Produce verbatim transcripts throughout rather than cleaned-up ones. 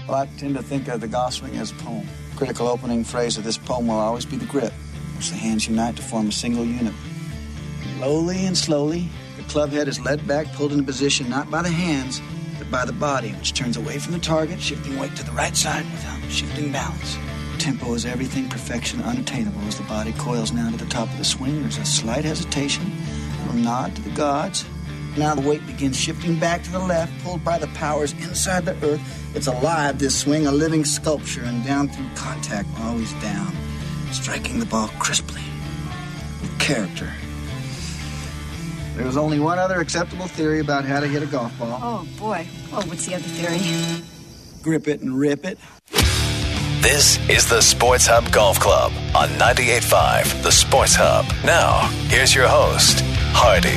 Well, I tend to think of the golf swing as a poem. Critical opening phrase of this poem will always be the grip, which the hands unite to form a single unit. Slowly and slowly, the club head is led back, pulled into position not by the hands, but by the body, which turns away from the target, shifting weight to the right side without shifting balance. Tempo is everything, perfection unattainable. As the body coils now to the top of the swing, there's a slight hesitation, a little nod to the gods. Now the weight begins shifting back to the left, pulled by the powers inside the earth. It's alive, this swing, a living sculpture, and down through contact, always down, striking the ball crisply, with character. There's only one other acceptable theory about how to hit a golf ball. Oh, boy. Oh, what's the other theory? Grip it and rip it. This is the Sports Hub Golf Club on ninety-eight point five, The Sports Hub. Now, here's your host, Hardy.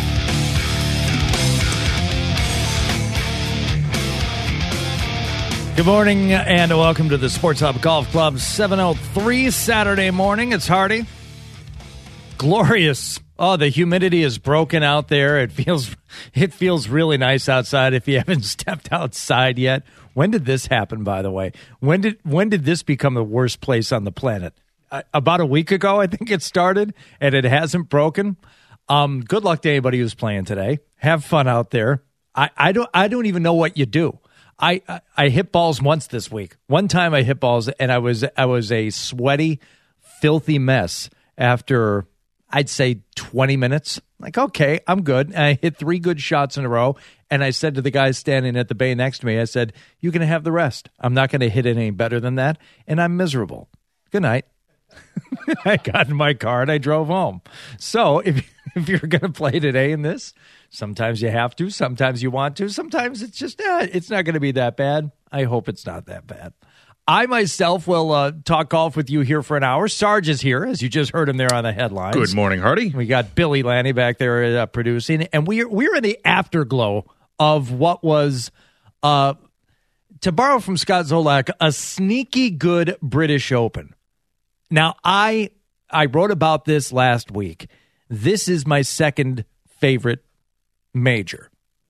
Good morning and welcome to the Sports Hub Golf Club, seven oh three Saturday morning. It's Hardy. Glorious. Oh, the humidity is broken out there. It feels it feels really nice outside if you haven't stepped outside yet. When did this happen, by the way? When did when did this become the worst place on the planet? Uh, about a week ago, I think it started, and it hasn't broken. Um, good luck to anybody who's playing today. Have fun out there. I, I don't I don't even know what you do. I, I I hit balls once this week. One time I hit balls, and I was I was a sweaty, filthy mess after, I'd say, twenty minutes. Like, okay, I'm good. And I hit three good shots in a row. And I said to the guy standing at the bay next to me, I said, you can have the rest. I'm not going to hit it any better than that. And I'm miserable. Good night. I got in my car and I drove home. So if, if you're going to play today in this, sometimes you have to. Sometimes you want to. Sometimes it's just, eh, it's not going to be that bad. I hope it's not that bad. I myself will uh, talk golf with you here for an hour. Sarge is here, as you just heard him there on the headlines. Good morning, Hardy. We got Billy Lanny back there uh, producing, and we're we're in the afterglow of what was, uh, to borrow from Scott Zolak, a sneaky good British Open. Now, I I wrote about this last week. This is my second favorite major,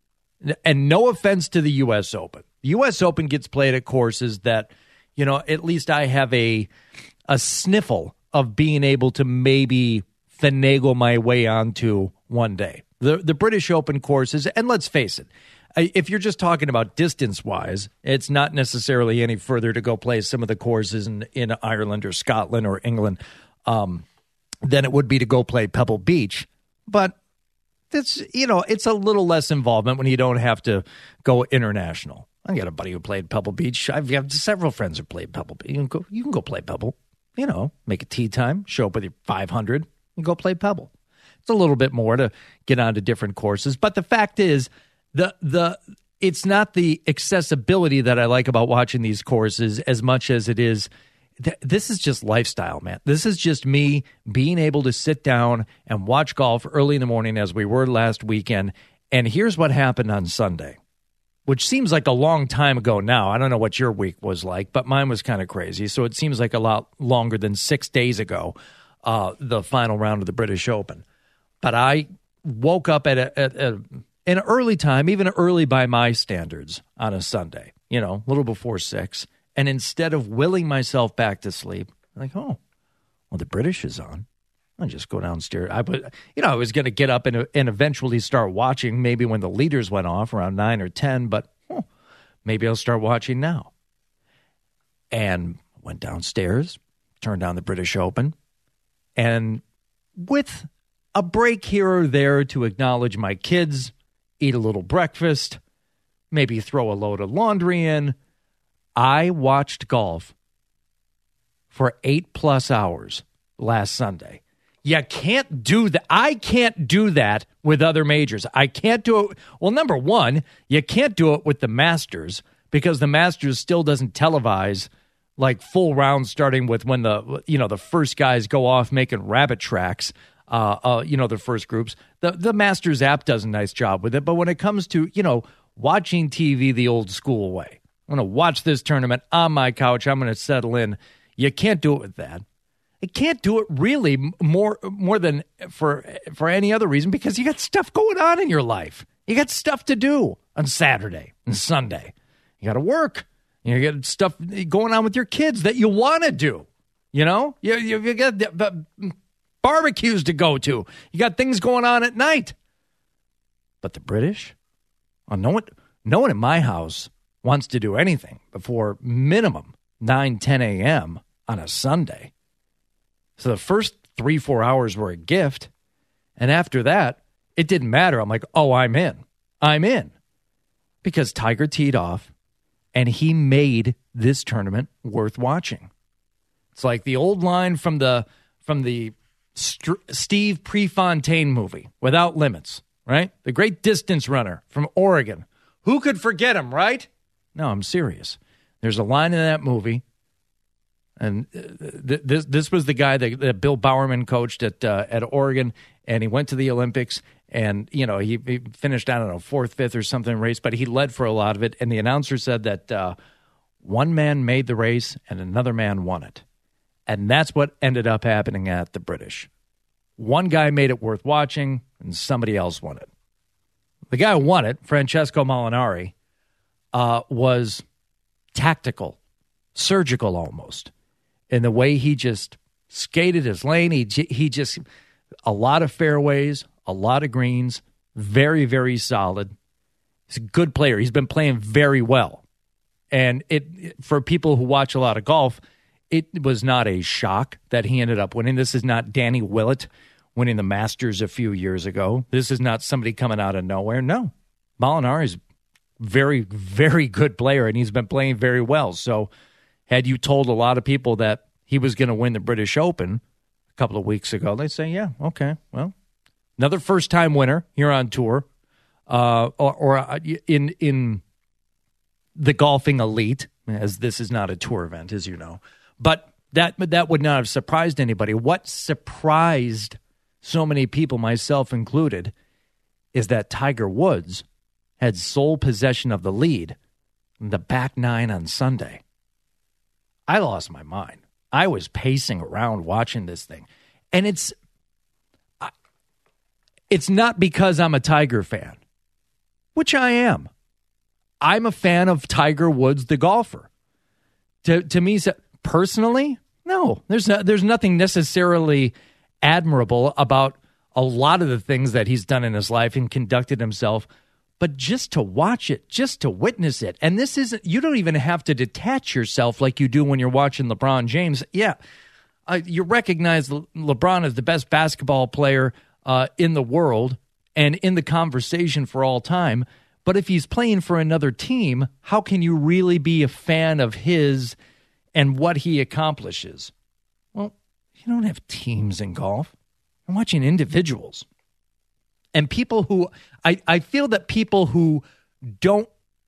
and no offense to the U S Open. The U S Open gets played at courses that, you know, at least I have a a sniffle of being able to maybe finagle my way onto one day. The the British Open courses, and let's face it, if you're just talking about distance-wise, it's not necessarily any further to go play some of the courses in, in Ireland or Scotland or England um, than it would be to go play Pebble Beach. But it's, you know, it's a little less involvement when you don't have to go international. I got a buddy who played Pebble Beach. I've got several friends who played Pebble Beach. You can go, you can go play Pebble. You know, make a tee time, show up with your five hundred, and go play Pebble. It's a little bit more to get onto different courses. But the fact is, the the it's not the accessibility that I like about watching these courses as much as it is, th- this is just lifestyle, man. This is just me being able to sit down and watch golf early in the morning as we were last weekend. And here's what happened on Sunday, which seems like a long time ago now. I don't know what your week was like, but mine was kind of crazy. So it seems like a lot longer than six days ago, uh, the final round of the British Open. But I woke up at, a, at a, an early time, even early by my standards, on a Sunday, you know, a little before six. And instead of willing myself back to sleep, I'm like, oh, well, the British is on. I'll just go downstairs. I, you know, I was going to get up and, and eventually start watching maybe when the leaders went off around nine or ten, but oh, maybe I'll start watching now. And went downstairs, turned on the British Open, and with a break here or there to acknowledge my kids, eat a little breakfast, maybe throw a load of laundry in, I watched golf for eight plus hours last Sunday. You can't do that. I can't do that with other majors. I can't do it. Well, number one, you can't do it with the Masters because the Masters still doesn't televise like full rounds starting with when the, you know, the first guys go off making rabbit tracks. Uh, uh, you know, the first groups. The the Masters app does a nice job with it. But when it comes to, you know, watching T V the old school way, I'm going to watch this tournament on my couch. I'm going to settle in. You can't do it with that. It can't do it really more more than for for any other reason because you got stuff going on in your life. You got stuff to do on Saturday and Sunday. You got to work. You get stuff going on with your kids that you want to do. You know, you, you, you got barbecues to go to. You got things going on at night. But the British, well, no one, no one in my house wants to do anything before minimum nine, ten a.m. on a Sunday. So the first three, four hours were a gift. And after that, it didn't matter. I'm like, oh, I'm in. I'm in. Because Tiger teed off, and he made this tournament worth watching. It's like the old line from the from the St- Steve Prefontaine movie, Without Limits, right? The great distance runner from Oregon. Who could forget him, right? No, I'm serious. There's a line in that movie, and th- this this was the guy that, that Bill Bowerman coached at uh, at Oregon, and he went to the Olympics, and you know he, he finished, I don't know, fourth, fifth or something race, but he led for a lot of it, and the announcer said that uh, one man made the race and another man won it. And that's what ended up happening at the British. One guy made it worth watching, and somebody else won it. The guy who won it, Francesco Molinari, uh, was tactical, surgical almost, in the way he just skated his lane. He, he just, a lot of fairways, a lot of greens, very, very solid. He's a good player. He's been playing very well. And it for people who watch a lot of golf, it was not a shock that he ended up winning. This is not Danny Willett winning the Masters a few years ago. This is not somebody coming out of nowhere. No. Molinari's very, very good player, and he's been playing very well. So had you told a lot of people that he was going to win the British Open a couple of weeks ago, they'd say, yeah, okay, well, another first-time winner here on tour, uh, or, or in in the golfing elite, as this is not a tour event, as you know. But that that would not have surprised anybody. What surprised so many people, myself included, is that Tiger Woods had sole possession of the lead in the back nine on Sunday. I lost my mind. I was pacing around watching this thing. And it's it's not because I'm a Tiger fan, which I am. I'm a fan of Tiger Woods, the golfer. To to me, personally, no, there's no, there's nothing necessarily admirable about a lot of the things that he's done in his life and conducted himself, but just to watch it, just to witness it. And this isn't, you don't even have to detach yourself like you do when you're watching LeBron James. Yeah, uh, you recognize Le- LeBron as the best basketball player uh, in the world and in the conversation for all time. But if he's playing for another team, how can you really be a fan of his and what he accomplishes? Well, you don't have teams in golf. I'm watching individuals. And people who, I, I feel that people who don't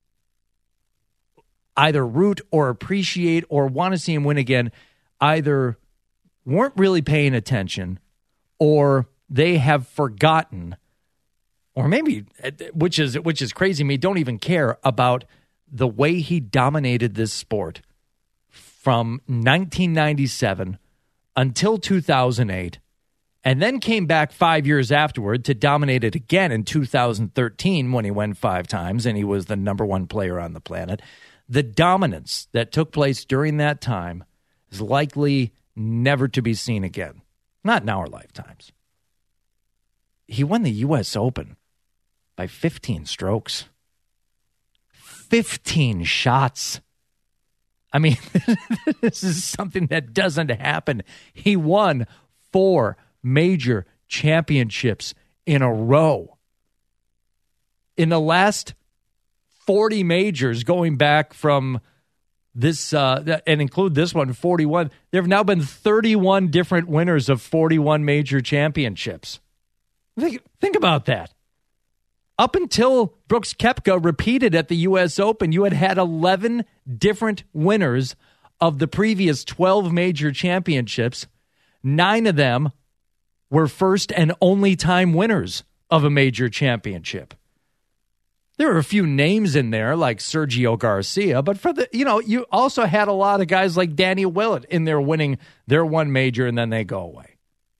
either root or appreciate or want to see him win again either weren't really paying attention or they have forgotten, or maybe, which is which is crazy to me, don't even care about the way he dominated this sport from nineteen ninety-seven until two thousand eight, and then came back five years afterward to dominate it again in two thousand thirteen when he won five times and he was the number one player on the planet. The dominance that took place during that time is likely never to be seen again, not in our lifetimes. He won the U S Open by fifteen strokes. fifteen shots. I mean, this is something that doesn't happen. He won four major championships in a row. In the last forty majors, going back from this, uh, and include this one, forty-one, there have now been thirty-one different winners of forty-one major championships. Think, think about that. Up until Brooks Koepka repeated at the U S Open, you had had eleven different winners of the previous twelve major championships. Nine of them were first and only time winners of a major championship. There were a few names in there like Sergio Garcia, but for the, you know, you also had a lot of guys like Danny Willett in there winning their one major and then they go away.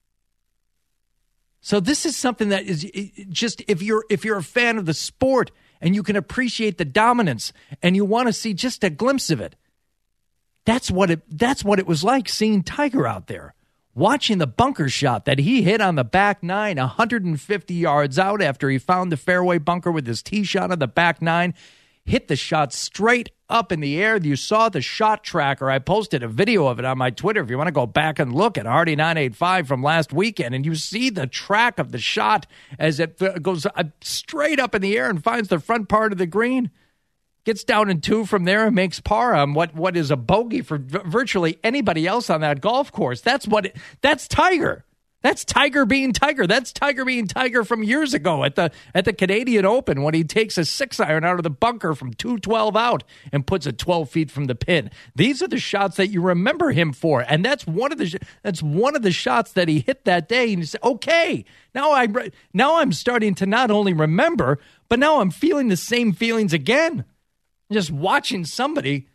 So this is something that is just, if you're if you're a fan of the sport and you can appreciate the dominance, and you want to see just a glimpse of it. That's what it that's what it was like seeing Tiger out there, watching the bunker shot that he hit on the back nine, one hundred fifty yards out after he found the fairway bunker with his tee shot on the back nine, hit the shot straight up in the air. You saw the shot tracker. I posted a video of it on my Twitter if you want to go back and look at Hardy nine eighty-five from last weekend, and you see the track of the shot as it goes straight up in the air and finds the front part of the green. Gets down in two from there and makes par on what, what is a bogey for v- virtually anybody else on that golf course. That's what it, that's Tiger. That's Tiger being Tiger. That's Tiger being Tiger from years ago at the at the Canadian Open when he takes a six iron out of the bunker from two twelve out and puts it twelve feet from the pin. These are the shots that you remember him for, and that's one of the that's one of the shots that he hit that day. And you say, okay, now I now I'm starting to not only remember, but now I'm feeling the same feelings again. Just watching somebody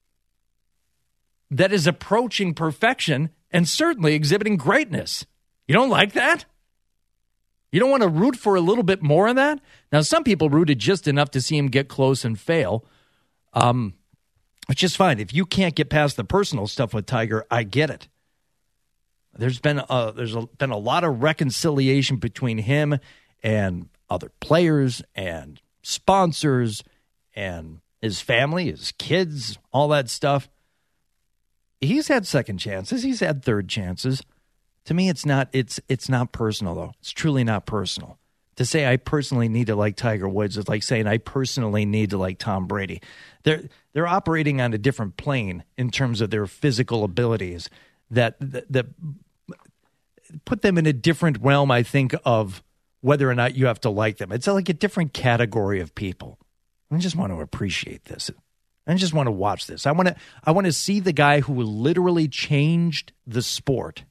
that is approaching perfection and certainly exhibiting greatness. You don't like that? You don't want to root for a little bit more of that? Now, some people rooted just enough to see him get close and fail, um, which is fine. If you can't get past the personal stuff with Tiger, I get it. There's been a, there's a, been a lot of reconciliation between him and other players and sponsors and his family, his kids, all that stuff. He's had second chances. He's had third chances. To me, it's not it's it's not personal, though. It's truly not personal. To say I personally need to like Tiger Woods is like saying I personally need to like Tom Brady. They're they're operating on a different plane in terms of their physical abilities that that, that put them in a different realm, I think, of whether or not you have to like them. It's like a different category of people. I just want to appreciate this. I just want to watch this. I want to I want to see the guy who literally changed the sport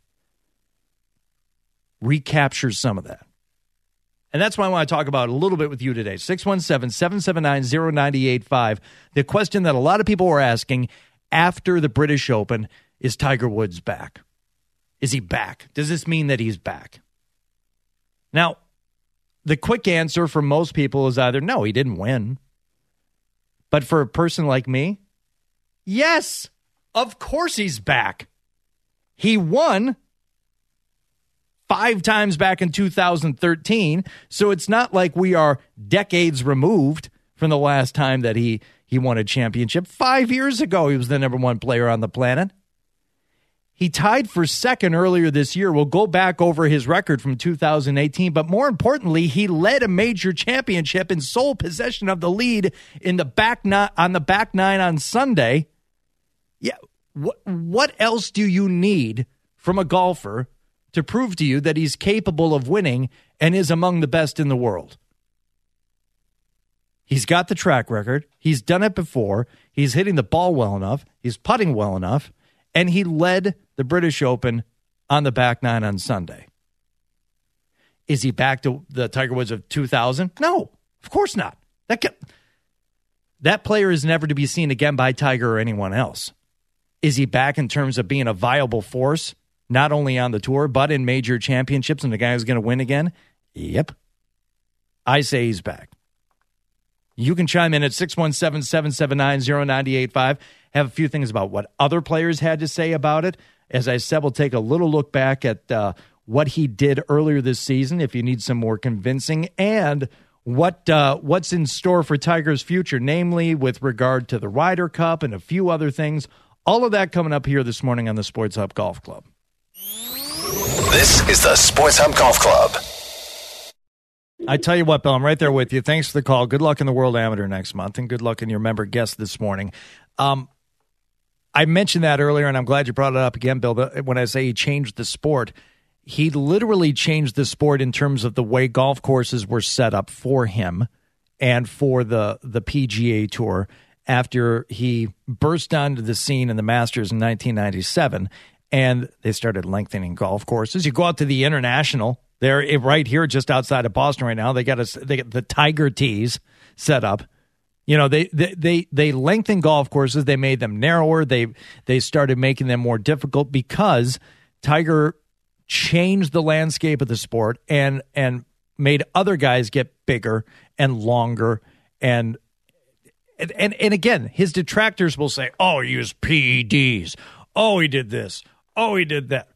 recapture some of that. And that's why I want to talk about a little bit with you today. six one seven, seven seven nine, zero nine eight five. The question that a lot of people were asking after the British Open, is Tiger Woods back? Is he back? Does this mean that he's back? Now, the quick answer for most people is either no, he didn't win. But for a person like me, yes, of course he's back. He won five times back in two thousand thirteen, so it's not like we are decades removed from the last time that he, he won a championship. Five years ago, he was the number one player on the planet. He tied for second earlier this year. We'll go back over his record from two thousand eighteen, but more importantly, he led a major championship in sole possession of the lead in the back ni- on the back nine on Sunday. Yeah, what what else do you need from a golfer to prove to you that he's capable of winning and is among the best in the world? He's got the track record. He's done it before. He's hitting the ball well enough. He's putting well enough. And he led the British Open on the back nine on Sunday. Is he back to the Tiger Woods of two thousand? No, of course not. That can, that player is never to be seen again by Tiger or anyone else. Is he back in terms of being a viable force, not only on the tour, but in major championships and the guy who's going to win again? Yep. I say he's back. You can chime in at six one seven, seven seven nine, zero nine eight five. Have a few things about what other players had to say about it. As I said, we'll take a little look back at uh, what he did earlier this season, if you need some more convincing, and what uh, what's in store for Tiger's future, namely with regard to the Ryder Cup and a few other things. All of that coming up here this morning on the Sports Hub Golf Club. This is the Sports Hub Golf Club. I tell you what, Bill, I'm right there with you. Thanks for the call. Good luck in the World Amateur next month, and good luck in your member guest this morning. Um, I mentioned that earlier, and I'm glad you brought it up again, Bill. When I say he changed the sport, he literally changed the sport in terms of the way golf courses were set up for him and for the, the P G A Tour after he burst onto the scene in the Masters in nineteen ninety-seven, and they started lengthening golf courses. You go out to the International. They're right here just outside of Boston right now. They got a, they got the Tiger Tees set up. You know, they, they they they lengthened golf courses. They made them narrower. They they started making them more difficult because Tiger changed the landscape of the sport and and made other guys get bigger and longer And and and again, his detractors will say, "Oh, he used P E Ds. Oh, he did this. Oh, he did that."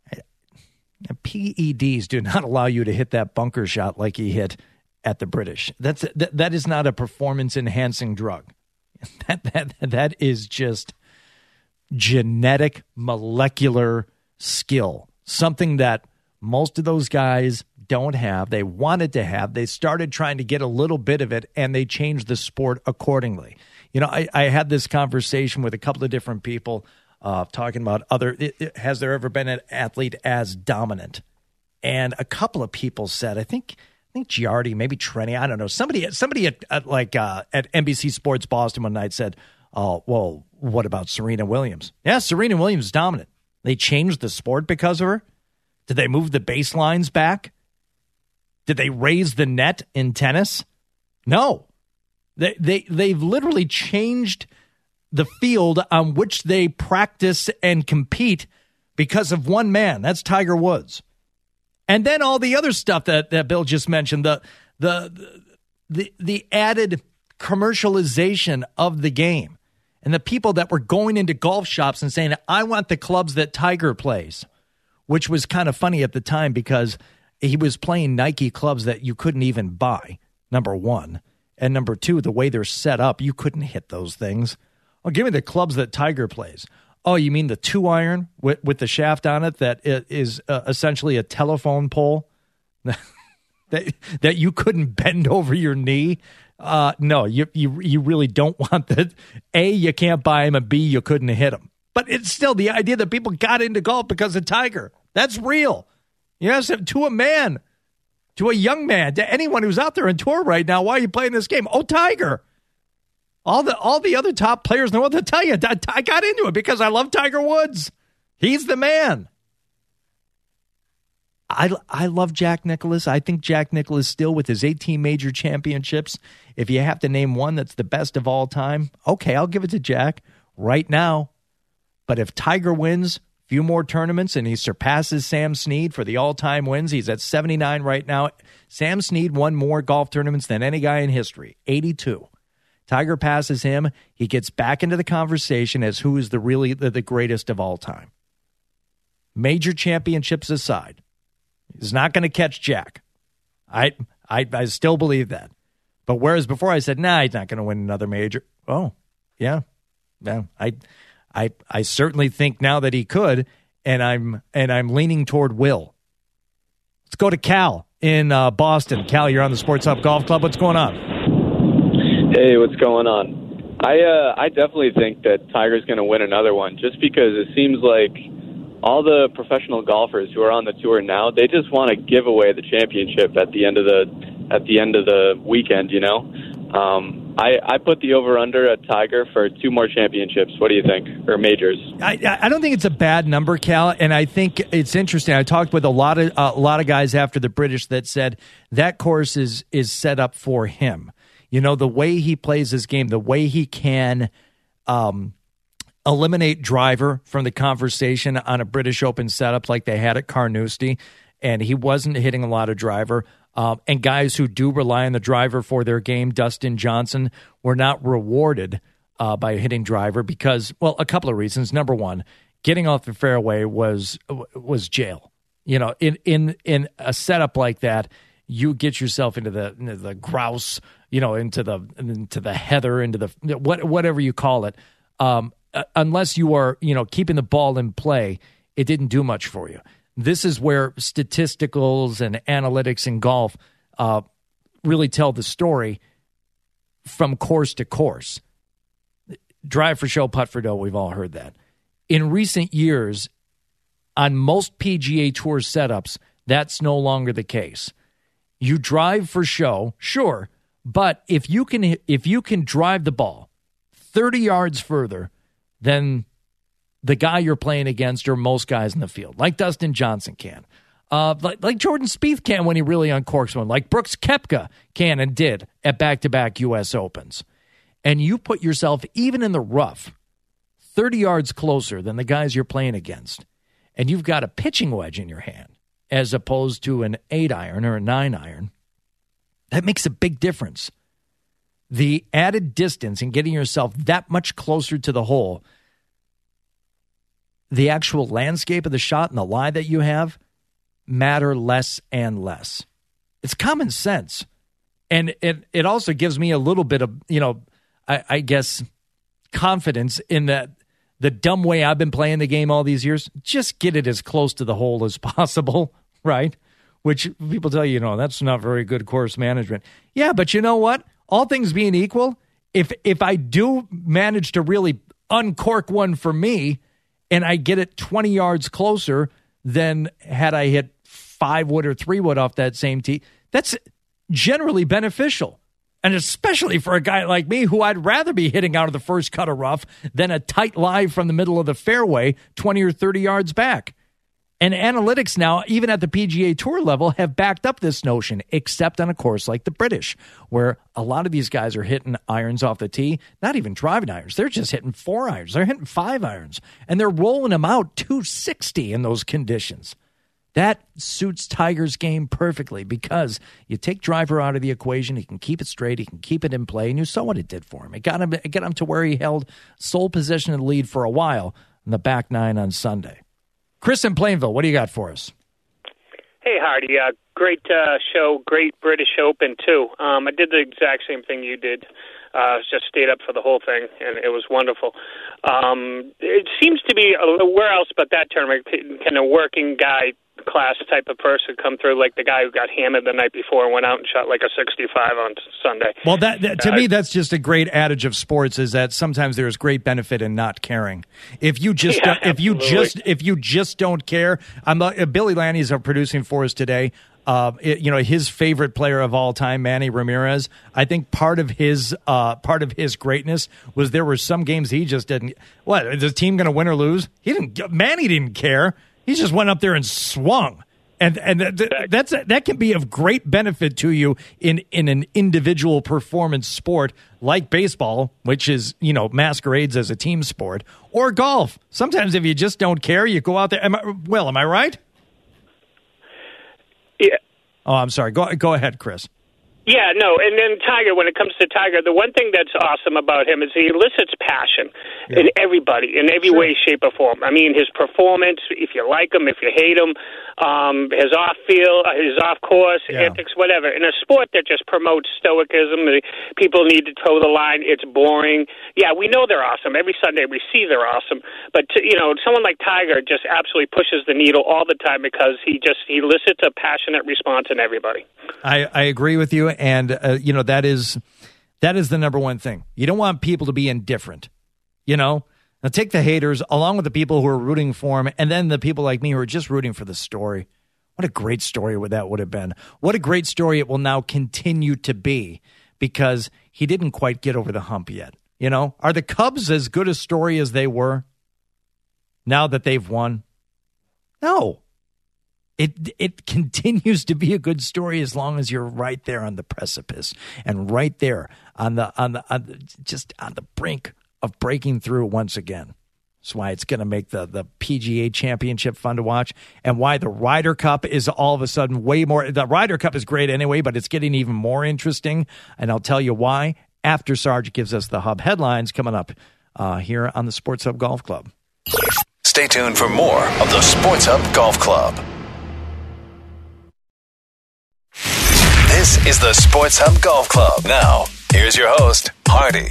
P E Ds do not allow you to hit that bunker shot like he hit at the British. That's that, that is not a performance-enhancing drug. That that that is just genetic molecular skill, something that most of those guys don't have. They wanted to have. They started trying to get a little bit of it, and they changed the sport accordingly. You know, I, I had this conversation with a couple of different people uh, talking about other, it, it, has there ever been an athlete as dominant? And a couple of people said, I think I think Giardi, maybe Trenny, I don't know. Somebody somebody at, at like uh, at N B C Sports Boston one night said, oh, well, what about Serena Williams? Yeah, Serena Williams is dominant. They changed the sport because of her? Did they move the baselines back? Did they raise the net in tennis? No. They, they, they've literally changed the field on which they practice and compete because of one man. That's Tiger Woods. And then all the other stuff that, that Bill just mentioned, the, the, the, the added commercialization of the game. And the people that were going into golf shops and saying, I want the clubs that Tiger plays, which was kind of funny at the time because he was playing Nike clubs that you couldn't even buy, number one. And number two, the way they're set up, you couldn't hit those things. Oh, give me the clubs that Tiger plays. Oh, you mean the two iron with, with the shaft on it that is uh, essentially a telephone pole that that you couldn't bend over your knee? Uh, no, you, you you really don't want that. A, you can't buy him, and B, you couldn't hit him. But it's still the idea that people got into golf because of Tiger. That's real. Yes, to a man, to a young man, to anyone who's out there on tour right now, why are you playing this game? Oh, Tiger. All the all the other top players know what to tell you. I, I got into it because I love Tiger Woods. He's the man. I, I love Jack Nicklaus. I think Jack Nicklaus still with his eighteen major championships, if you have to name one that's the best of all time, okay, I'll give it to Jack right now. But if Tiger wins a few more tournaments and he surpasses Sam Snead for the all-time wins, he's at seventy-nine right now. Sam Snead won more golf tournaments than any guy in history, eighty-two. Tiger passes him. He gets back into the conversation as who is the really the, the greatest of all time. Major championships aside, he's not going to catch Jack. I, I I still believe that. But whereas before I said, nah, he's not going to win another major. Oh, yeah. Yeah. I I I certainly think now that he could, and I'm and I'm leaning toward will. Let's go to Cal in uh, Boston. Cal, you're on the Sports Hub Golf Club. What's going on? Hey, what's going on? I uh, I definitely think that Tiger's going to win another one just because it seems like all the professional golfers who are on the tour now, they just want to give away the championship at the end of the at the end of the weekend, you know. Um, I, I put the over-under at Tiger for two more championships. What do you think? Or majors? I, I don't think it's a bad number, Cal, and I think it's interesting. I talked with a lot of uh, a lot of guys after the British that said that course is is set up for him. You know, the way he plays his game, the way he can um, eliminate driver from the conversation on a British Open setup like they had at Carnoustie, and he wasn't hitting a lot of driver. Um, and guys who do rely on the driver for their game, Dustin Johnson, were not rewarded uh, by hitting driver because, well, a couple of reasons. Number one, getting off the fairway was was jail. You know, in in in a setup like that, you get yourself into the into the grouse, you know, into the into the heather, into the what whatever you call it. Um, unless you are, you know, keeping the ball in play, it didn't do much for you. This is where statisticals and analytics in golf uh, really tell the story from course to course. Drive for show, putt for dough. We've all heard that. In recent years, on most P G A Tour setups, that's no longer the case. You drive for show, sure, but if you can if you can drive the ball thirty yards further than the guy you're playing against or most guys in the field, like Dustin Johnson can, uh, like, like Jordan Spieth can when he really uncorks one, like Brooks Koepka can and did at back-to-back U S Opens, and you put yourself even in the rough thirty yards closer than the guys you're playing against, and you've got a pitching wedge in your hand as opposed to an eight iron or a nine iron, that makes a big difference. the added distance and getting yourself that much closer to the hole, the actual landscape of the shot and the lie that you have matter less and less. It's common sense. And it, it also gives me a little bit of, you know, I, I guess, confidence in that the dumb way I've been playing the game all these years, just get it as close to the hole as possible, right? Which people tell you, you know, that's not very good course management. Yeah, but you know what? All things being equal, if if I do manage to really uncork one for me and I get it twenty yards closer than had I hit five wood or three wood off that same tee, that's generally beneficial. And especially for a guy like me who I'd rather be hitting out of the first cut of rough than a tight lie from the middle of the fairway twenty or thirty yards back. And analytics now, even at the P G A Tour level, have backed up this notion, except on a course like the British, where a lot of these guys are hitting irons off the tee, not even driving irons. They're just hitting four irons. They're hitting five irons. And they're rolling them out two sixty in those conditions. That suits Tiger's game perfectly because you take driver out of the equation, he can keep it straight, he can keep it in play, and you saw what it did for him. It got him, it got him to where he held sole possession of the lead for a while in the back nine on Sunday. Chris in Plainville, what do you got for us? Hey, Hardy. Uh, great uh, show, great British Open, too. Um, I did the exact same thing you did. Uh, just stayed up for the whole thing, and it was wonderful. Um, it seems to be, uh, where else but that tournament, can a working guy class type of person come through, like the guy who got hammered the night before and went out and shot like a sixty-five on Sunday. Well, that, that to uh, me, that's just a great adage of sports, is that sometimes there's great benefit in not caring. If you just, yeah, uh, if you absolutely. just, if you just don't care, I'm uh, Billy Lanny's uh, producing for us today. Uh, it, you know, his favorite player of all time, Manny Ramirez. I think part of his uh, part of his greatness was there were some games he just didn't. What, is the team going to win or lose? He didn't. Manny didn't care. He just went up there and swung. And and th- th- that's that can be of great benefit to you in, in an individual performance sport like baseball, which is, you know, masquerades as a team sport, or golf. Sometimes if you just don't care, you go out there. Am I, Will, am I right? Yeah. Oh, I'm sorry. Go go ahead, Chris. Yeah, no, and then Tiger, when it comes to Tiger, the one thing that's awesome about him is he elicits passion yeah. in everybody, in every sure. way, shape, or form. I mean, his performance, if you like him, if you hate him, um, his off-field, his off-course, yeah. antics, whatever. In a sport that just promotes stoicism, people need to toe the line, it's boring. Yeah, we know they're awesome. Every Sunday we see they're awesome. But, to, you know, someone like Tiger just absolutely pushes the needle all the time because he just he elicits a passionate response in everybody. I, I agree with you, and uh, you know that is that is the number one thing. You don't want people to be indifferent. You know, now take the haters along with the people who are rooting for him, and then the people like me who are just rooting for the story. What a great story would that would have been. What a great story it will now continue to be because he didn't quite get over the hump yet. You know, are the Cubs as good a story as they were now that they've won? No. It it continues to be a good story as long as you're right there on the precipice and right there on the on the, on the just on the brink of breaking through once again. That's why it's going to make the the P G A Championship fun to watch, and why the Ryder Cup is all of a sudden way more. The Ryder Cup is great anyway, but it's getting even more interesting, and I'll tell you why after Sarge gives us the Hub headlines coming up uh, here on the Sports Hub Golf Club. Stay tuned for more of the Sports Hub Golf Club. This is the Sports Hub Golf Club. Now, here's your host, Hardy.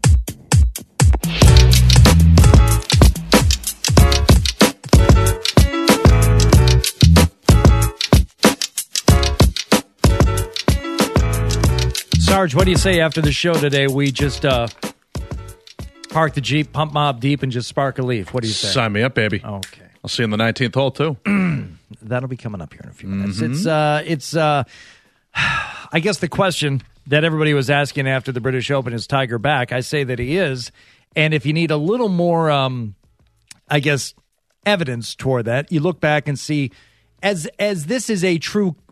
Sarge, what do you say after the show today? We just uh, park the Jeep, pump Mob Deep, and just spark a leaf. What do you say? Sign me up, baby. Okay. I'll see you in the nineteenth hole, too. That'll be coming up here in a few minutes. Mm-hmm. It's, uh, it's, uh, I guess the question that everybody was asking after the British Open is Tiger back. I say that he is. And if you need a little more, um, I guess, evidence toward that, you look back and see, as as this is a true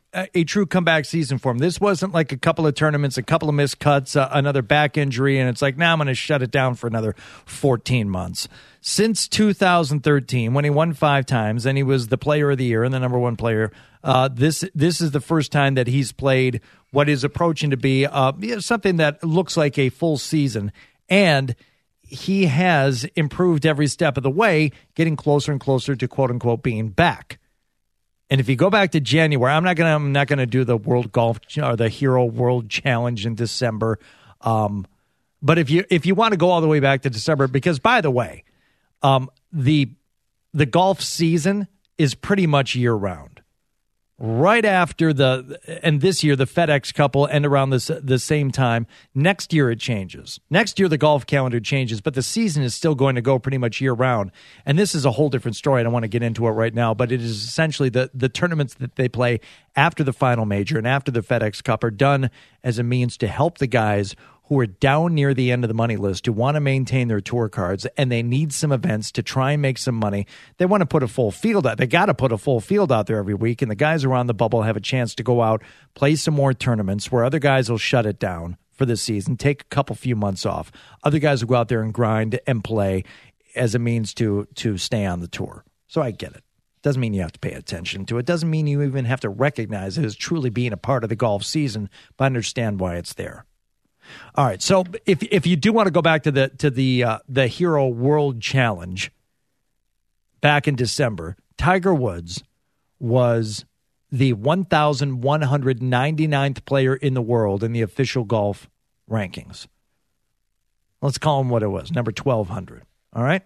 a, a true comeback season for him. This wasn't like a couple of tournaments, a couple of missed cuts, uh, another back injury, and it's like, now nah, I'm going to shut it down for another fourteen months. Since two thousand thirteen, when he won five times, and he was the player of the year and the number one player, uh, this this is the first time that he's played what is approaching to be uh, you know, something that looks like a full season, and he has improved every step of the way, getting closer and closer to quote unquote being back. And if you go back to January, I'm not gonna I'm not gonna do the World Golf or the Hero World Challenge in December. Um, but if you if you want to go all the way back to December, because by the way, um, the the golf season is pretty much year round. Right after the, and this year, the FedEx Couple end around this, the same time. Next year, it changes. Next year, the golf calendar changes, but the season is still going to go pretty much year round. And this is a whole different story. I don't want to get into it right now, but it is essentially the, the tournaments that they play after the final major and after the FedEx Cup are done as a means to help the guys who are down near the end of the money list, who want to maintain their tour cards, and they need some events to try and make some money. They want to put a full field out. They got to put a full field out there every week, and the guys around the bubble have a chance to go out, play some more tournaments where other guys will shut it down for this season, take a couple few months off. Other guys will go out there and grind and play as a means to to stay on the tour. So I get it. Doesn't mean you have to pay attention to it. Doesn't mean you even have to recognize it as truly being a part of the golf season, but understand why it's there. All right, so if if you do want to go back to the to the uh, the Hero World Challenge back in December, Tiger Woods was the one thousand one hundred ninety-ninth player in the world in the official golf rankings. Let's call him what it was, number twelve hundred. All right,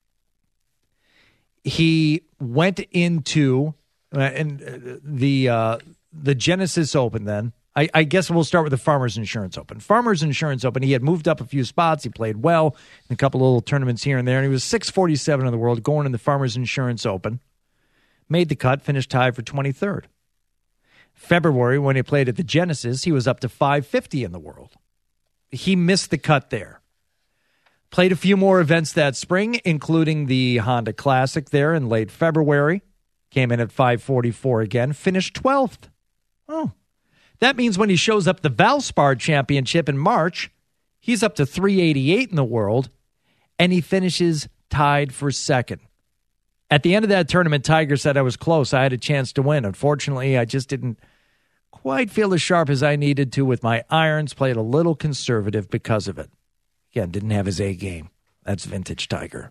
he went into uh, and uh, the uh, the Genesis Open then. I, I guess we'll start with the Farmers Insurance Open. Farmers Insurance Open, he had moved up a few spots. He played well in a couple of little tournaments here and there, and he was six forty-seven in the world going in the Farmers Insurance Open. Made the cut, finished tied for twenty-third. February, when he played at the Genesis, he was up to five fifty in the world. He missed the cut there. Played a few more events that spring, including the Honda Classic there in late February. Came in at five forty-four again, finished twelfth. Oh. That means when he shows up the Valspar Championship in March, he's up to three eighty-eight in the world, and he finishes tied for second. At the end of that tournament, Tiger said, I was close. I had a chance to win. Unfortunately, I just didn't quite feel as sharp as I needed to with my irons, played a little conservative because of it. Again, didn't have his A game. That's vintage Tiger.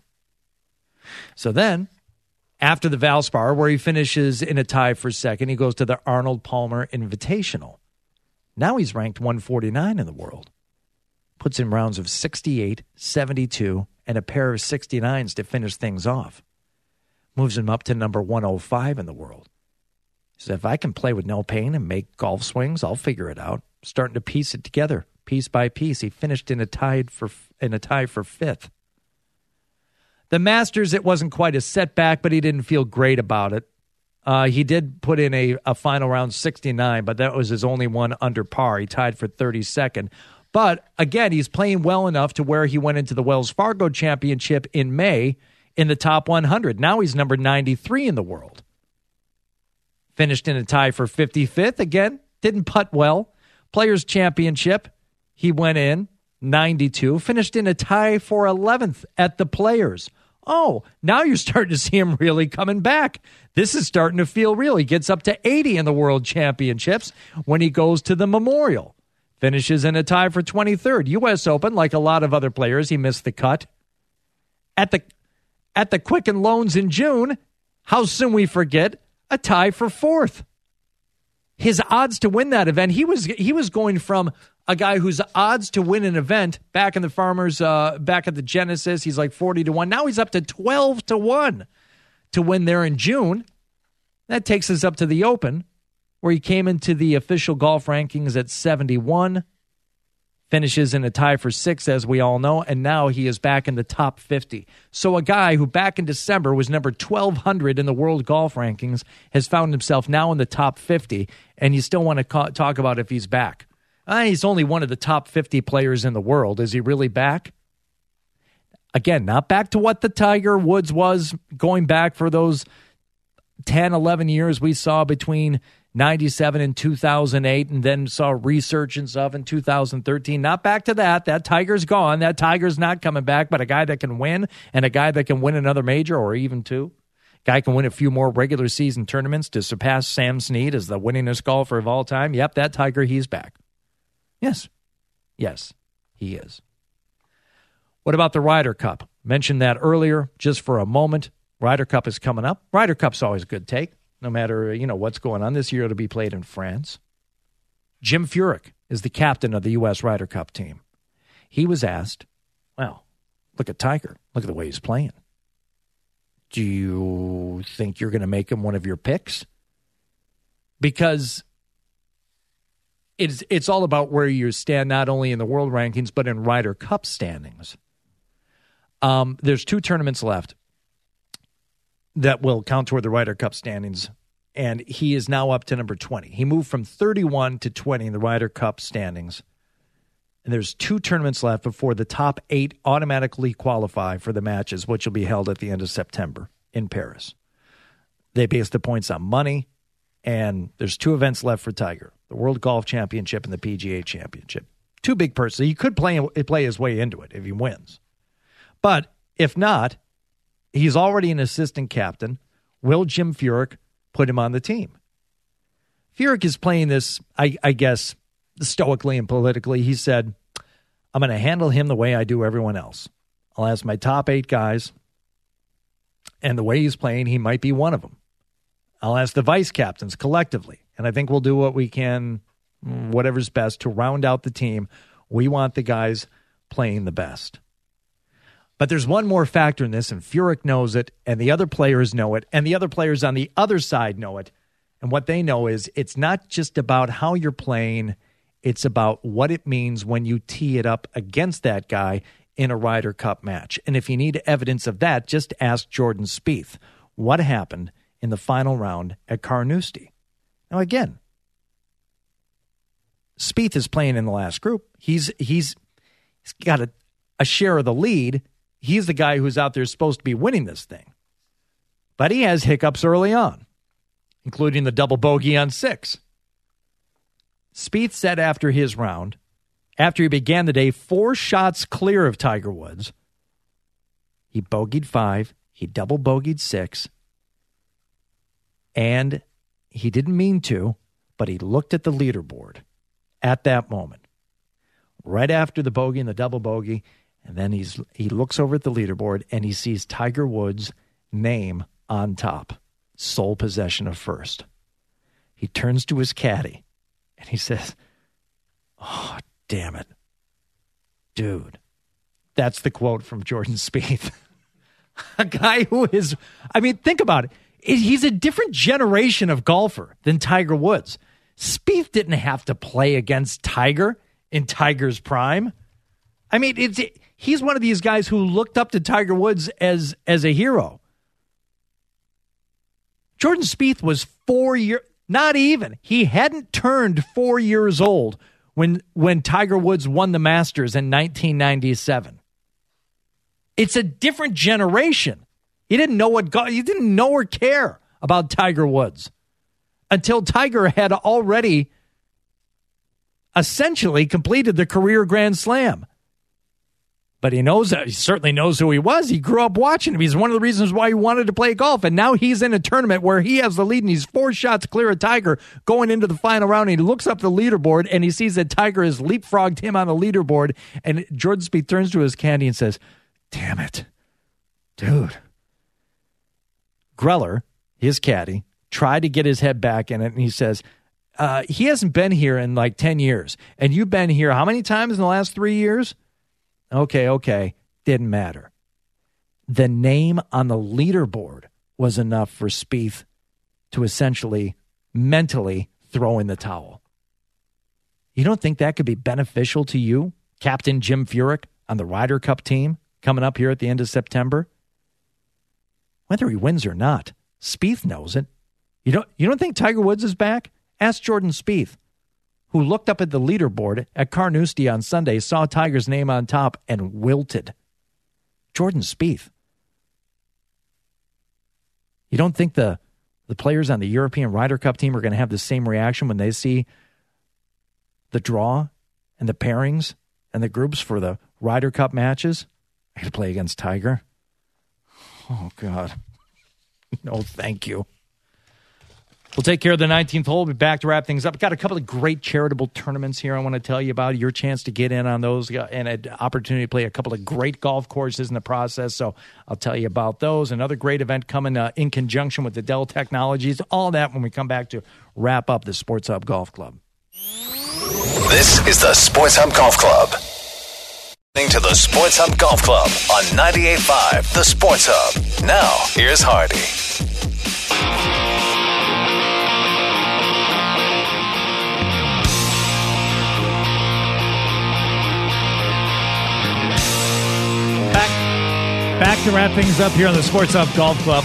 So then, after the Valspar, where he finishes in a tie for second, he goes to the Arnold Palmer Invitational. Now he's ranked one forty-nine in the world. Puts in rounds of sixty-eight, seventy-two, and a pair of sixty-nines to finish things off. Moves him up to number one oh five in the world. He said, if I can play with no pain and make golf swings, I'll figure it out. Starting to piece it together, piece by piece. He finished in a tie for in a tie for fifth. The Masters, it wasn't quite a setback, but he didn't feel great about it. Uh, he did put in a, a final round sixty-nine, but that was his only one under par. He tied for thirty-second. But, again, he's playing well enough to where he went into the Wells Fargo Championship in May in the top one hundred. Now he's number ninety-three in the world. Finished in a tie for fifty-fifth. Again, didn't putt well. Players Championship, he went in ninety-two. Finished in a tie for eleventh at the Players. Oh, now you're starting to see him really coming back. This is starting to feel real. He gets up to eighty in the World Championships when he goes to the Memorial. Finishes in a tie for twenty-third. U S Open, like a lot of other players, he missed the cut. At the at the Quicken Loans in June, how soon we forget, a tie for fourth. His odds to win that event, he was he was going from a guy whose odds to win an event back in the Farmers, uh, back at the Genesis, he's like forty to one. Now he's up to twelve to one to win there in June. That takes us up to the Open, where he came into the official golf rankings at seventy-one, finishes in a tie for sixth, as we all know, and now he is back in the top fifty. So a guy who back in December was number twelve hundred in the world golf rankings has found himself now in the top fifty, and you still want to ca- talk about if he's back. Uh, he's only one of the top fifty players in the world. Is he really back? Again, not back to what the Tiger Woods was going back for those ten, eleven years we saw between ninety-seven and two thousand eight, and then saw a resurgence of in two thousand thirteen. Not back to that. That Tiger's gone. That Tiger's not coming back, but a guy that can win and a guy that can win another major or even two. Guy can win a few more regular season tournaments to surpass Sam Snead as the winningest golfer of all time. Yep, that Tiger, he's back. Yes. Yes, he is. What about the Ryder Cup? Mentioned that earlier just for a moment. Ryder Cup is coming up. Ryder Cup's always a good take, no matter, you know, what's going on. This year it'll be played in France. Jim Furyk is the captain of the U S Ryder Cup team. He was asked, well, look at Tiger. Look at the way he's playing. Do you think you're going to make him one of your picks? Because it's it's all about where you stand, not only in the world rankings, but in Ryder Cup standings. Um, there's two tournaments left that will count toward the Ryder Cup standings, and he is now up to number twenty. He moved from thirty-one to twenty in the Ryder Cup standings, and there's two tournaments left before the top eight automatically qualify for the matches, which will be held at the end of September in Paris. They base the points on money, and there's two events left for Tiger, the World Golf Championship and the P G A Championship. Two big purses. He could play, play his way into it if he wins. But if not, he's already an assistant captain. Will Jim Furyk put him on the team? Furyk is playing this, I, I guess, stoically and politically. He said, I'm going to handle him the way I do everyone else. I'll ask my top eight guys, and the way he's playing, he might be one of them. I'll ask the vice captains collectively, and I think we'll do what we can, whatever's best, to round out the team. We want the guys playing the best. But there's one more factor in this, and Furyk knows it, and the other players know it, and the other players on the other side know it. And what they know is it's not just about how you're playing, it's about what it means when you tee it up against that guy in a Ryder Cup match. And if you need evidence of that, just ask Jordan Spieth what happened in the final round at Carnoustie. Now, again, Spieth is playing in the last group. He's he's he's got a, a share of the lead. He's the guy who's out there supposed to be winning this thing. But he has hiccups early on, including the double bogey on six. Spieth said after his round, after he began the day four shots clear of Tiger Woods, he bogeyed five, he double bogeyed six, and he didn't mean to, but he looked at the leaderboard at that moment. Right after the bogey and the double bogey, and then he's he looks over at the leaderboard and he sees Tiger Woods' name on top, sole possession of first. He turns to his caddy and he says, oh, damn it. Dude. That's the quote from Jordan Spieth. A guy who is, I mean, think about it. He's a different generation of golfer than Tiger Woods. Spieth didn't have to play against Tiger in Tiger's prime. I mean, it's he's one of these guys who looked up to Tiger Woods as as a hero. Jordan Spieth was four years, not even. He hadn't turned four years old when when Tiger Woods won the Masters in nineteen ninety-seven. It's a different generation. He didn't know what God, he didn't know or care about Tiger Woods until Tiger had already essentially completed the career Grand Slam. But he knows that. He certainly knows who he was. He grew up watching him. He's one of the reasons why he wanted to play golf. And now he's in a tournament where he has the lead and he's four shots clear of Tiger going into the final round. And he looks up the leaderboard and he sees that Tiger has leapfrogged him on the leaderboard. And Jordan Spieth turns to his caddy and says, damn it, dude. Greller, his caddy, tried to get his head back in it. And he says, uh, he hasn't been here in like ten years. And you've been here how many times in the last three years? Okay, okay. Didn't matter. The name on the leaderboard was enough for Spieth to essentially mentally throw in the towel. You don't think that could be beneficial to you, Captain Jim Furyk, on the Ryder Cup team coming up here at the end of September? Whether he wins or not, Spieth knows it. You don't, you don't think Tiger Woods is back? Ask Jordan Spieth, who looked up at the leaderboard at Carnoustie on Sunday, saw Tiger's name on top, and wilted. Jordan Spieth. You don't think the the players on the European Ryder Cup team are going to have the same reaction when they see the draw and the pairings and the groups for the Ryder Cup matches. I got to play against Tiger. Oh, God. No, thank you. We'll take care of the nineteenth hole. We'll be back to wrap things up. We've got a couple of great charitable tournaments here I want to tell you about. Your chance to get in on those and an opportunity to play a couple of great golf courses in the process. So I'll tell you about those. Another great event coming uh, in conjunction with the Dell Technologies. All that when we come back to wrap up the Sports Hub Golf Club. This is the Sports Hub Golf Club. Listening to the Sports Hub Golf Club on ninety-eight point five, the Sports Hub. Now, here's Hardy. Back, back to wrap things up here on the Sports Hub Golf Club.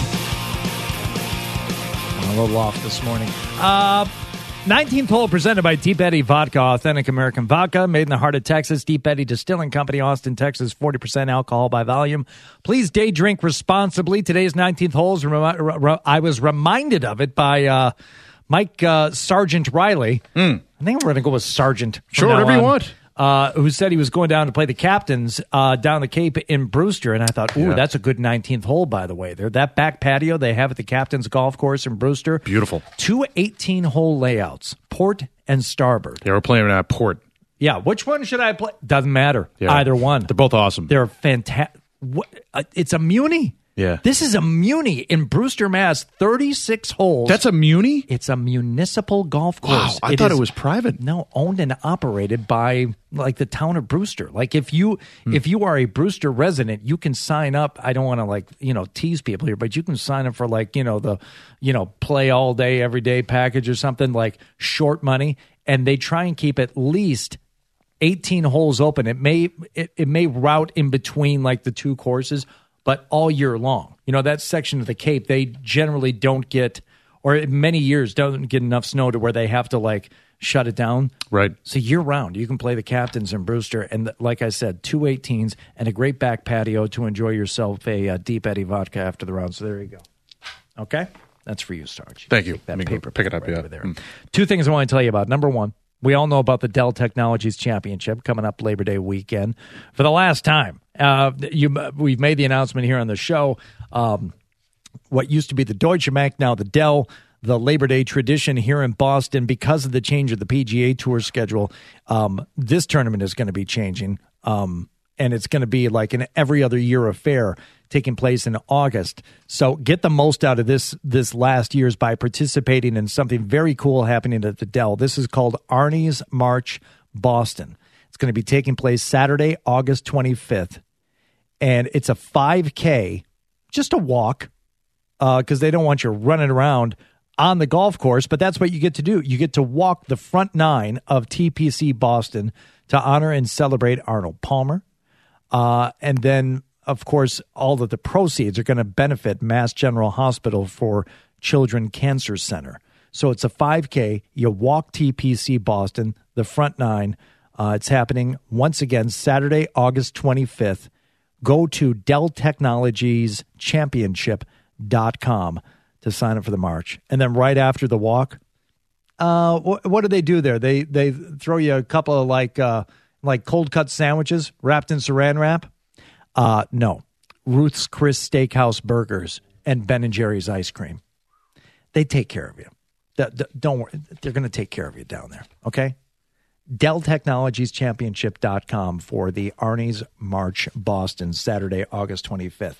I'm a little off this morning. Uh... nineteenth hole presented by Deep Eddy Vodka, authentic American vodka, made in the heart of Texas. Deep Eddy Distilling Company, Austin, Texas, forty percent alcohol by volume. Please day drink responsibly. Today's nineteenth hole, is remi- re- I was reminded of it by uh, Mike uh, Sergeant Riley. Mm. I think we're going to go with Sergeant. Sure, whatever on. you want. Uh, who said he was going down to play the Captains uh, down the Cape in Brewster. And I thought, ooh, yeah. that's a good nineteenth hole, by the way. There, that back patio they have at the Captains Golf Course in Brewster. Beautiful. Two eighteen-hole layouts, port and starboard. Yeah, we're playing at port. Yeah, which one should I play? Doesn't matter. Yeah. Either one. They're both awesome. They're fantastic. Uh, it's a Muni. Yeah. This is a Muni in Brewster, Mass. thirty-six holes. That's a Muni? It's a municipal golf course. Wow, I it thought is, it was private. No, owned and operated by like the town of Brewster. Like if you hmm. if you are a Brewster resident, you can sign up. I don't want to like, you know, tease people here, but you can sign up for like, you know, the, you know, play all day, every day package or something like short money. And they try and keep at least eighteen holes open. It may it, it may route in between like the two courses, but all year long. You know, that section of the Cape, they generally don't get, or many years don't get enough snow to where they have to like shut it down. Right. So year round, you can play the Captains in Brewster. And like I said, two eighteens and a great back patio to enjoy yourself a uh, Deep Eddy vodka after the round. So there you go. Okay? That's for you, Sarge. Thank you. That Let me paper pick it up, right yeah. over there. Mm. Two things I want to tell you about. Number one, we all know about the Dell Technologies Championship coming up Labor Day weekend. For the last time, uh, you, we've made the announcement here on the show. Um, what used to be the Deutsche Bank, now the Dell, the Labor Day tradition here in Boston, because of the change of the P G A Tour schedule, um, this tournament is going to be changing. Um, and it's going to be like an every other year affair taking place in August. So get the most out of this this last year's by participating in something very cool happening at the Dell. This is called Arnie's March Boston. It's going to be taking place Saturday, August twenty-fifth. And it's a five K, just a walk, because uh, they don't want you running around on the golf course, but that's what you get to do. You get to walk the front nine of T P C Boston to honor and celebrate Arnold Palmer. Uh, and then, of course, all of the proceeds are going to benefit Mass General Hospital for Children Cancer Center. So it's a five K. You walk T P C Boston, the front nine. Uh, it's happening once again Saturday, August twenty-fifth. Go to Dell Technologies Championship dot com to sign up for the march. And then right after the walk, uh, what, what do they do there? They they throw you a couple of like uh, like cold cut sandwiches wrapped in saran wrap. Uh, no, Ruth's Chris Steakhouse burgers and Ben and Jerry's ice cream. They take care of you. D- d- don't worry, they're going to take care of you down there. Okay. Dell Technologies Championship dot com for the Arnie's March Boston, Saturday, August twenty-fifth.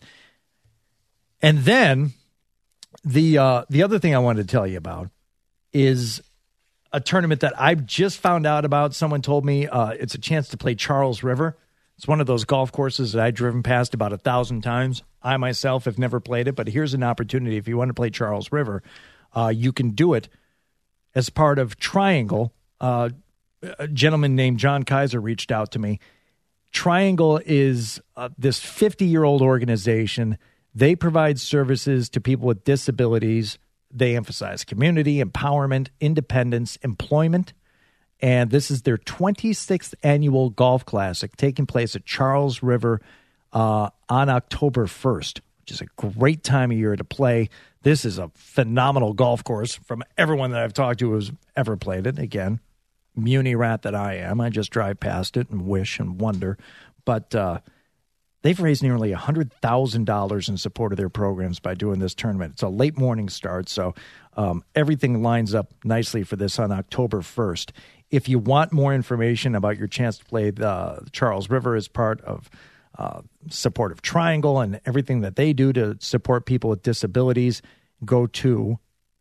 And then the uh, the other thing I wanted to tell you about is a tournament that I've just found out about. Someone told me uh, it's a chance to play Charles River. It's one of those golf courses that I've driven past about a thousand times. I myself have never played it, but here's an opportunity. If you want to play Charles River, uh, you can do it as part of Triangle. Uh, a gentleman named John Kaiser reached out to me. Triangle is uh, this fifty-year-old organization. They provide services to people with disabilities. They emphasize community, empowerment, independence, employment. And this is their twenty-sixth annual golf classic taking place at Charles River uh, on October first, which is a great time of year to play. This is a phenomenal golf course from everyone that I've talked to who's ever played it. Again, Muni rat that I am. I just drive past it and wish and wonder. But uh, they've raised nearly one hundred thousand dollars in support of their programs by doing this tournament. It's a late morning start, so um, everything lines up nicely for this on October first. If you want more information about your chance to play the Charles River as part of uh, Supportive Triangle and everything that they do to support people with disabilities, go to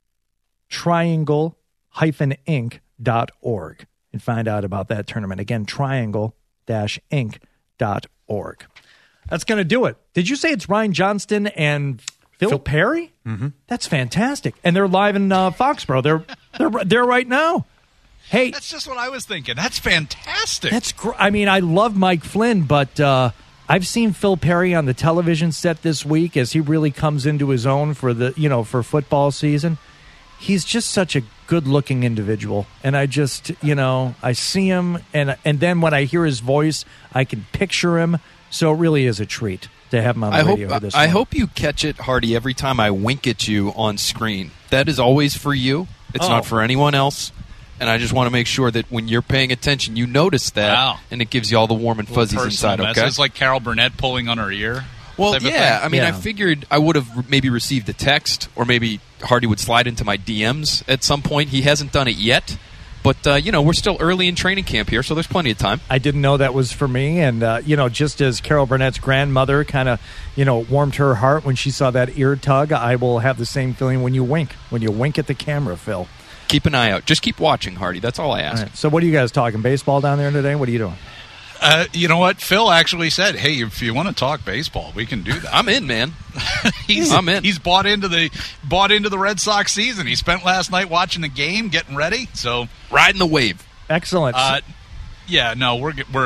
triangle dash inc dot org and find out about that tournament. Again, triangle dash inc dot org. That's going to do it. Did you say it's Ryan Johnston and Phil, Phil Perry? Mm-hmm. That's fantastic. And they're live in uh, Foxborough. They're they're there right now. Hey, that's just what I was thinking. That's fantastic. That's gr- I mean, I love Mike Flynn, but uh, I've seen Phil Perry on the television set this week as he really comes into his own for the you know for football season. He's just such a good-looking individual, and I just you know I see him, and and then when I hear his voice, I can picture him. So it really is a treat to have him on the I radio hope, this I morning. hope you catch it, Hardy, every time I wink at you on screen. That is always for you. It's Oh. not for anyone else. And I just want to make sure that when you're paying attention, you notice that, Wow. and it gives you all the warm and fuzzies inside, okay? It's like Carol Burnett pulling on her ear. Well, type of yeah. thing. I mean, Yeah. I figured I would have maybe received a text, or maybe Hardy would slide into my D Ms at some point. He hasn't done it yet. But, uh, you know, we're still early in training camp here, so there's plenty of time. I didn't know that was for me. And, uh, you know, just as Carol Burnett's grandmother kind of, you know, warmed her heart when she saw that ear tug, I will have the same feeling when you wink, when you wink at the camera, Phil. Keep an eye out. Just keep watching, Hardy. That's all I All ask. right. So what are you guys talking? Baseball down there today? What are you doing? Uh, you know what? Phil actually said, "Hey, if you want to talk baseball, we can do that." I'm in, man. he's, I'm in. He's bought into the bought into the Red Sox season. He spent last night watching the game, getting ready. So Riding the wave. Excellent. Uh, yeah, no, we're we're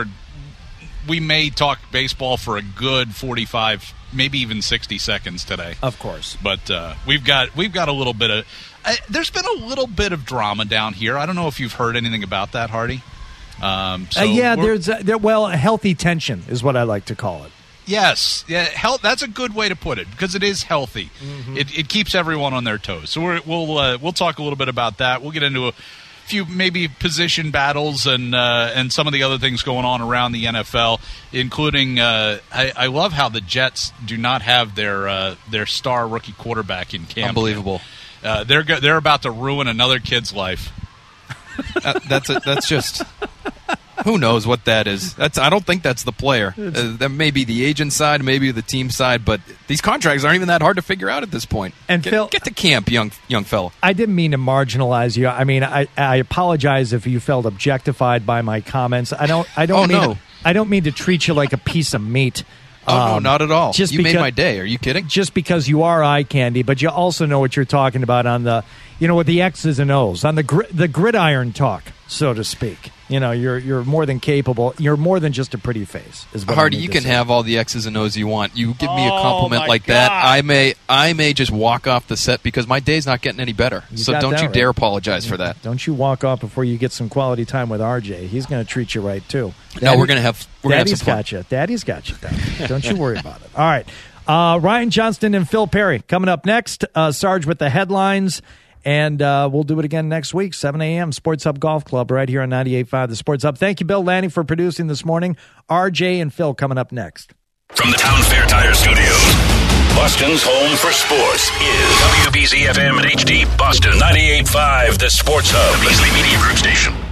we may talk baseball for a good forty-five, maybe even sixty seconds today. of course. But uh, we've got we've got a little bit of uh, there's been a little bit of drama down here. I don't know if you've heard anything about that, Hardy. Um, so uh, yeah, we're- there's, uh, there, well, healthy tension is what I like to call it. Yes, yeah, health. That's a good way to put it because it is healthy. Mm-hmm. It, it keeps everyone on their toes. So we're, we'll uh, we'll talk a little bit about that. We'll get into a few maybe position battles and uh, and some of the other things going on around the N F L, including uh, I, I love how the Jets do not have their uh, their star rookie quarterback in camp. Unbelievable. Uh, they're go- they're about to ruin another kid's life. Uh, that's a, that's just who knows what that is. That's I don't think that's the player. Uh, that may be the agent side, maybe the team side, but these contracts aren't even that hard to figure out at this point. And get, Phil- get to camp, young young fella. I didn't mean to marginalize you. I mean, I, I apologize if you felt objectified by my comments. I don't. I don't Oh, mean. no. To, I don't mean to treat you like a piece of meat. Oh Um, no, not at all. just You made because- my day. Are you kidding? Just because you are eye candy, but you also know what you're talking about on the, you know, with the X's and O's on the gri- the gridiron talk, so to speak. You know, you're you're more than capable. You're more than just a pretty face. Is what I Hardy, need you to can say. have all the X's and O's you want. You give me a Oh, compliment my like that, God. I may I may just walk off the set because my day's not getting any better. You so got don't that you right. dare apologize for that. Don't you walk off before you get some quality time with R J. He's going to treat you right too. No, we're gonna have we're gonna have Daddy's some fun. got you. Daddy's got you. Down. Don't you worry about it. All right. Uh, Ryan Johnston and Phil Perry coming up next. Uh, Sarge with the headlines. And uh, we'll do it again next week, seven a.m. Sports Hub Golf Club right here on ninety-eight point five The Sports Hub. Thank you, Bill Lanning, for producing this morning. R J and Phil coming up next. From the Town Fair Tire Studios, Boston's home for sports is W B Z F M and H D Boston ninety-eight point five The Sports Hub, the Beasley Media Group station.